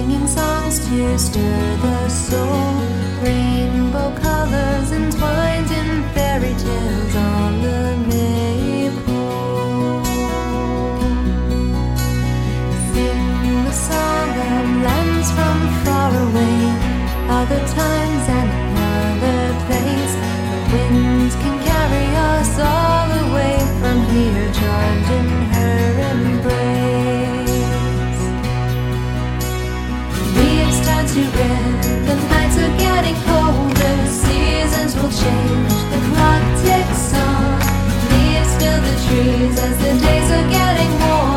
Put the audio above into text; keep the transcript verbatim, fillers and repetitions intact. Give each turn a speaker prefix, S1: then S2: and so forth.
S1: singing songs to stir the soul. Rainbow colors entwined in fairy tales on the maypole. Sing the song of lands from far away, other times and another place. The wind can carry us all away from here, charmed in her embrace. Leaves turn to red, the nights are getting colder, seasons will change, the clock ticks on. Leaves fill the trees as the days are getting warmer.